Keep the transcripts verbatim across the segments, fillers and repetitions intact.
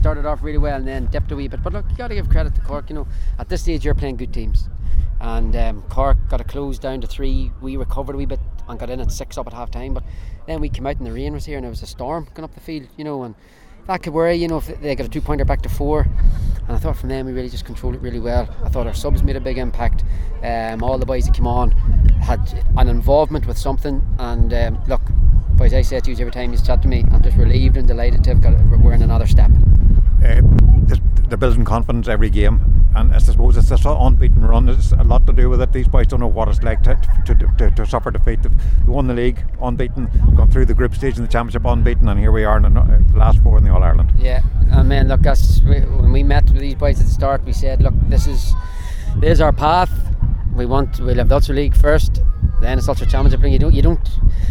started off really well and then dipped a wee bit. But look, you got to give credit to Cork. You know, at this stage you're playing good teams, and um, Cork got a close down to three. We recovered a wee bit and got in at six up at half time. But then we came out and the rain was here and there was a storm going up the field. You know, and that could worry. You know, if they got a two pointer back to four. And I thought from them we really just controlled it really well. I thought our subs made a big impact. Um, all the boys that came on had an involvement with something. And um, look, boys, I say it to you every time you chat to me, I'm just relieved and delighted to have got we're in another step. Uh, they're building confidence every game, and I suppose it's this unbeaten run. It's a lot to do with it. These boys don't know what it's like to to, to, to suffer defeat. They've won the league unbeaten, gone through the group stage in the championship unbeaten, and here we are in the last four in the All Ireland. Yeah, and man, look, that's, when we met with these boys at the start, we said, look, this is this is our path. We want we'll have the Ulster League first, then it's Ulster Championship. And you don't you don't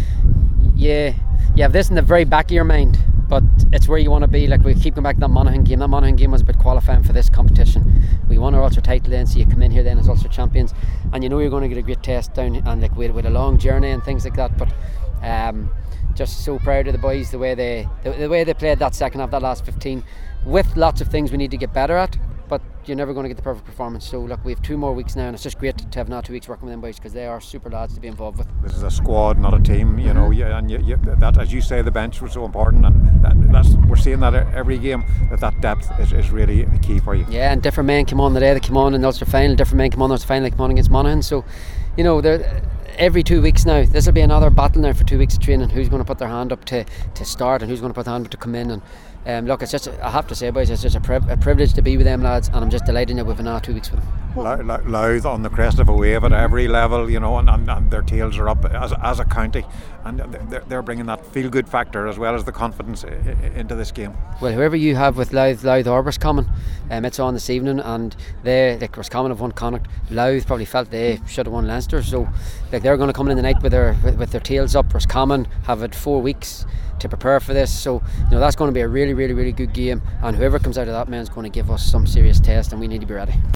yeah you have this in the very back of your mind. But it's where you want to be. Like, we keep going back to that Monaghan game. That Monaghan game was a bit qualifying for this competition. We won our Ulster title then, so you come in here then as Ulster champions, and you know you're going to get a great test down, and like with, with a long journey and things like that. But um, just so proud of the boys, the way they the, the way they played that second half, that last fifteen, with lots of things we need to get better at. But you're never going to get the perfect performance. So look, we have two more weeks now, and it's just great to have now two weeks working with them boys, because they are super lads to be involved with. This is a squad, not a team, you know. Yeah, and you, you, that, as you say, the bench was so important, and that, that's we're seeing that every game, that that depth is, is really the key for you. Yeah, and different men came on the day they came on in the Ulster final. Different men came on in the Ulster final, they came on against Monaghan. So, you know, they're every two weeks now. This will be another battle now for two weeks of training. Who's going to put their hand up to, to start, and who's going to put their hand up to come in. And um, look, it's just, I have to say, boys, it's just a, priv- a privilege to be with them lads, and I'm just delighted that we've another two weeks with them. Louth on the crest of a wave at every level, you know, and, and, and their tails are up as, as a county, and they're, they're bringing that feel-good factor as well as the confidence into this game. Well, whoever you have with Louth, Louth or Roscommon, um, it's on this evening, and they, like, Roscommon have won Connacht. Louth probably felt they should have won Leinster, so like, they're going to come in the night with their with, with their tails up. Roscommon have had four weeks to prepare for this, so you know that's going to be a really, really, really good game, and whoever comes out of that, man, is going to give us some serious test, and we need to be ready.